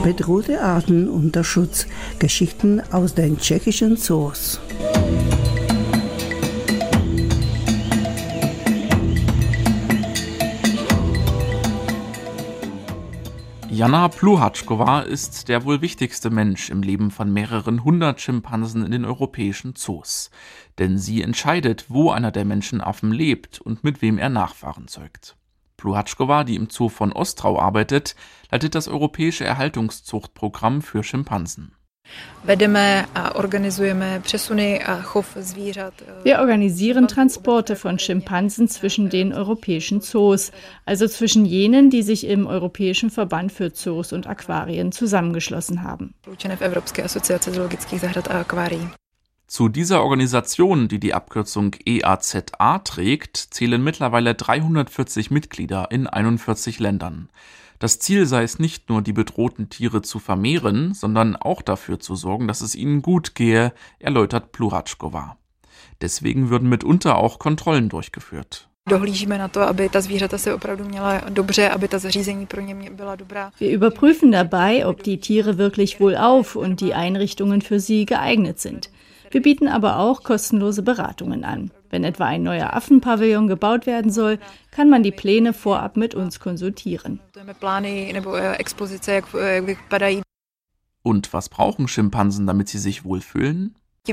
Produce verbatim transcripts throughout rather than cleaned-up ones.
Bedrohte Arten unter Schutz. Geschichten aus den tschechischen Zoos. Jana Pluhatschkova ist der wohl wichtigste Mensch im Leben von mehreren hundert Schimpansen in den europäischen Zoos. Denn sie entscheidet, wo einer der Menschenaffen lebt und mit wem er Nachfahren zeugt. Pluhatschkova, die im Zoo von Ostrau arbeitet, leitet das europäische Erhaltungszuchtprogramm für Schimpansen. Wir organisieren Transporte von Schimpansen zwischen den europäischen Zoos, also zwischen jenen, die sich im Europäischen Verband für Zoos und Aquarien zusammengeschlossen haben. Zu dieser Organisation, die die Abkürzung E A Z A trägt, zählen mittlerweile dreihundertvierzig Mitglieder in einundvierzig Ländern. Das Ziel sei es nicht nur, die bedrohten Tiere zu vermehren, sondern auch dafür zu sorgen, dass es ihnen gut gehe, erläutert Pluhatschkova. Deswegen würden mitunter auch Kontrollen durchgeführt. Wir überprüfen dabei, ob die Tiere wirklich wohlauf und die Einrichtungen für sie geeignet sind. Wir bieten aber auch kostenlose Beratungen an. Wenn etwa ein neuer Affenpavillon gebaut werden soll, kann man die Pläne vorab mit uns konsultieren. Und was brauchen Schimpansen, damit sie sich wohlfühlen?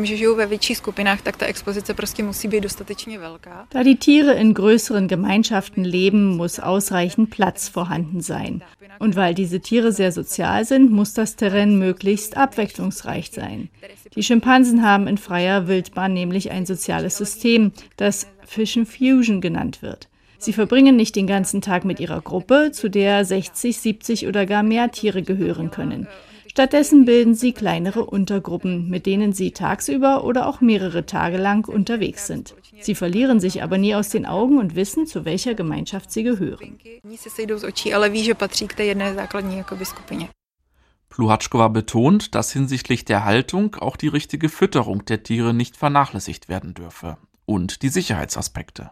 Da die Tiere in größeren Gemeinschaften leben, muss ausreichend Platz vorhanden sein. Und weil diese Tiere sehr sozial sind, muss das Terrain möglichst abwechslungsreich sein. Die Schimpansen haben in freier Wildbahn nämlich ein soziales System, das Fission Fusion genannt wird. Sie verbringen nicht den ganzen Tag mit ihrer Gruppe, zu der sechzig, siebzig oder gar mehr Tiere gehören können. Stattdessen bilden sie kleinere Untergruppen, mit denen sie tagsüber oder auch mehrere Tage lang unterwegs sind. Sie verlieren sich aber nie aus den Augen und wissen, zu welcher Gemeinschaft sie gehören. Pluhatschkova betont, dass hinsichtlich der Haltung auch die richtige Fütterung der Tiere nicht vernachlässigt werden dürfe. Und die Sicherheitsaspekte.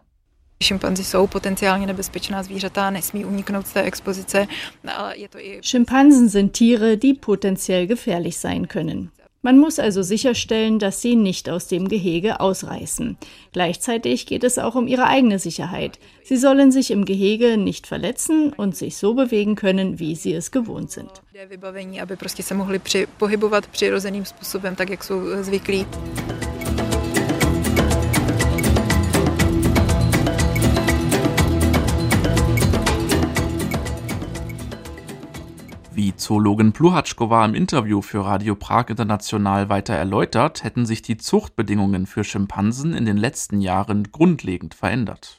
Schimpansen sind Tiere, die potenziell gefährlich sein können. Man muss also sicherstellen, dass sie nicht aus dem Gehege ausreißen. Gleichzeitig geht es auch um ihre eigene Sicherheit. Sie sollen sich im Gehege nicht verletzen und sich so bewegen können, wie sie es gewohnt sind. Wie Zoologin Pluhatschkova im Interview für Radio Prag International weiter erläutert, hätten sich die Zuchtbedingungen für Schimpansen in den letzten Jahren grundlegend verändert.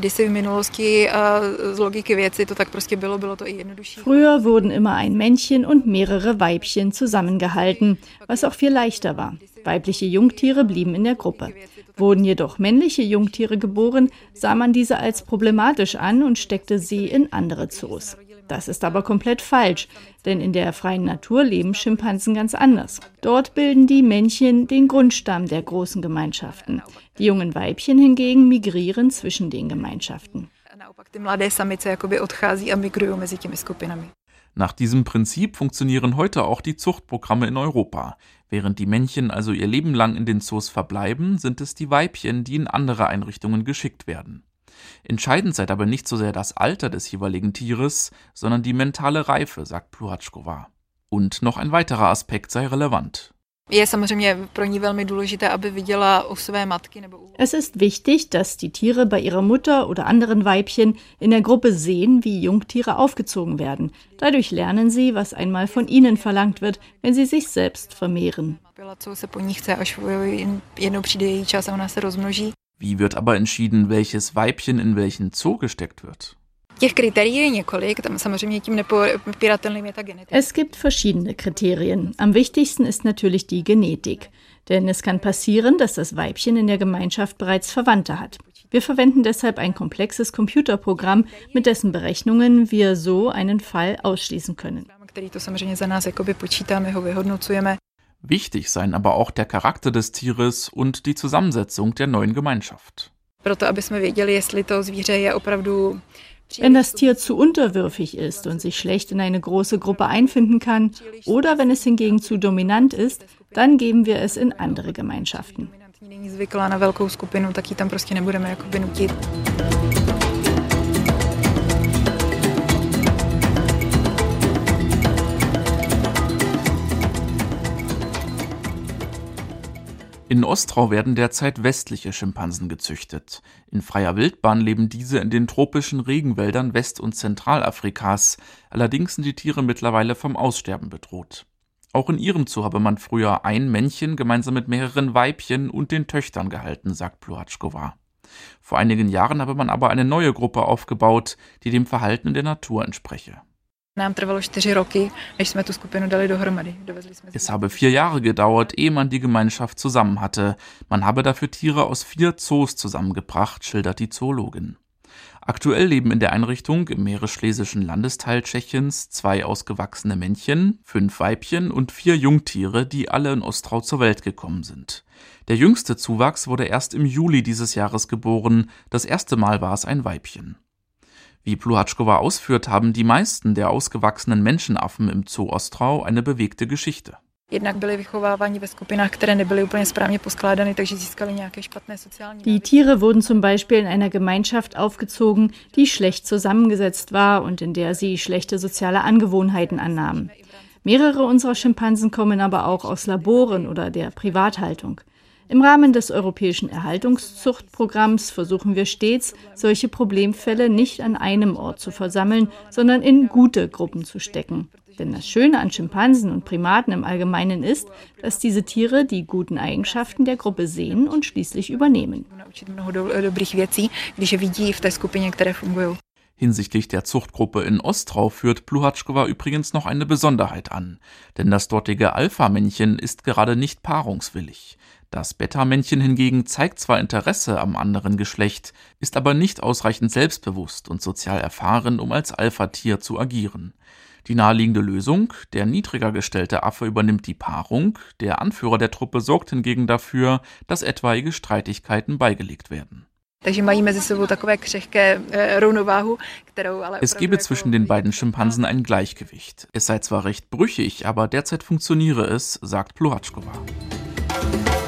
Früher wurden immer ein Männchen und mehrere Weibchen zusammengehalten, was auch viel leichter war. Weibliche Jungtiere blieben in der Gruppe. Wurden jedoch männliche Jungtiere geboren, sah man diese als problematisch an und steckte sie in andere Zoos. Das ist aber komplett falsch, denn in der freien Natur leben Schimpansen ganz anders. Dort bilden die Männchen den Grundstamm der großen Gemeinschaften. Die jungen Weibchen hingegen migrieren zwischen den Gemeinschaften. Nach diesem Prinzip funktionieren heute auch die Zuchtprogramme in Europa. Während die Männchen also ihr Leben lang in den Zoos verbleiben, sind es die Weibchen, die in andere Einrichtungen geschickt werden. Entscheidend sei dabei nicht so sehr das Alter des jeweiligen Tieres, sondern die mentale Reife, sagt Pluhatschkova. Und noch ein weiterer Aspekt sei relevant. Es ist wichtig, dass die Tiere bei ihrer Mutter oder anderen Weibchen in der Gruppe sehen, wie Jungtiere aufgezogen werden. Dadurch lernen sie, was einmal von ihnen verlangt wird, wenn sie sich selbst vermehren. Wie wird aber entschieden, welches Weibchen in welchen Zoo gesteckt wird? Es gibt verschiedene Kriterien. Am wichtigsten ist natürlich die Genetik. Denn es kann passieren, dass das Weibchen in der Gemeinschaft bereits Verwandte hat. Wir verwenden deshalb ein komplexes Computerprogramm, mit dessen Berechnungen wir so einen Fall ausschließen können. Wichtig seien aber auch der Charakter des Tieres und die Zusammensetzung der neuen Gemeinschaft. Wenn das Tier zu unterwürfig ist und sich schlecht in eine große Gruppe einfinden kann, oder wenn es hingegen zu dominant ist, dann geben wir es in andere Gemeinschaften. In Ostrau werden derzeit westliche Schimpansen gezüchtet. In freier Wildbahn leben diese in den tropischen Regenwäldern West- und Zentralafrikas. Allerdings sind die Tiere mittlerweile vom Aussterben bedroht. Auch in ihrem Zoo habe man früher ein Männchen gemeinsam mit mehreren Weibchen und den Töchtern gehalten, sagt Pluhatschkova. Vor einigen Jahren habe man aber eine neue Gruppe aufgebaut, die dem Verhalten in der Natur entspreche. Es habe vier Jahre gedauert, ehe man die Gemeinschaft zusammen hatte. Man habe dafür Tiere aus vier Zoos zusammengebracht, schildert die Zoologin. Aktuell leben in der Einrichtung im mährisch-schlesischen Landesteil Tschechiens zwei ausgewachsene Männchen, fünf Weibchen und vier Jungtiere, die alle in Ostrau zur Welt gekommen sind. Der jüngste Zuwachs wurde erst im Juli dieses Jahres geboren. Das erste Mal war es ein Weibchen. Wie Pluhatschkova ausführt, haben die meisten der ausgewachsenen Menschenaffen im Zoo Ostrau eine bewegte Geschichte. Die Tiere wurden zum Beispiel in einer Gemeinschaft aufgezogen, die schlecht zusammengesetzt war und in der sie schlechte soziale Angewohnheiten annahmen. Mehrere unserer Schimpansen kommen aber auch aus Laboren oder der Privathaltung. Im Rahmen des Europäischen Erhaltungszuchtprogramms versuchen wir stets, solche Problemfälle nicht an einem Ort zu versammeln, sondern in gute Gruppen zu stecken. Denn das Schöne an Schimpansen und Primaten im Allgemeinen ist, dass diese Tiere die guten Eigenschaften der Gruppe sehen und schließlich übernehmen. Hinsichtlich der Zuchtgruppe in Ostrau führt Pluhatschkova übrigens noch eine Besonderheit an. Denn das dortige Alpha-Männchen ist gerade nicht paarungswillig. Das Beta-Männchen hingegen zeigt zwar Interesse am anderen Geschlecht, ist aber nicht ausreichend selbstbewusst und sozial erfahren, um als Alpha-Tier zu agieren. Die naheliegende Lösung: der niedriger gestellte Affe übernimmt die Paarung, der Anführer der Truppe sorgt hingegen dafür, dass etwaige Streitigkeiten beigelegt werden. Es gebe zwischen den beiden Schimpansen ein Gleichgewicht. Es sei zwar recht brüchig, aber derzeit funktioniere es, sagt Pluhatschkova.